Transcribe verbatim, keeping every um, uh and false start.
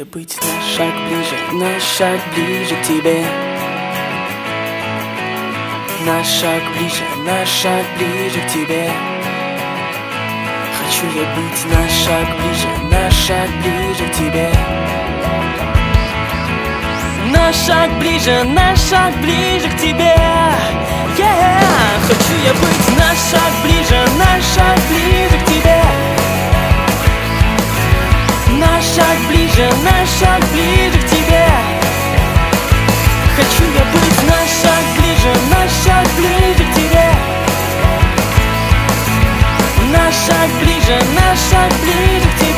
я быть на шаг ближе, на шаг ближе к тебе. На шаг ближе, на шаг ближе к тебе. Хочу я быть на шаг ближе, на шаг ближе к тебе. На шаг ближе, на шаг ближе к тебе. Yeah! Хочу я быть на шаг ближе, на шаг ближе к тебе. На шаг ближе, на шаг ближе к тебе. Хочу я быть на шаг ближе, на шаг ближе к тебе. На шаг ближе, на шаг ближе к тебе.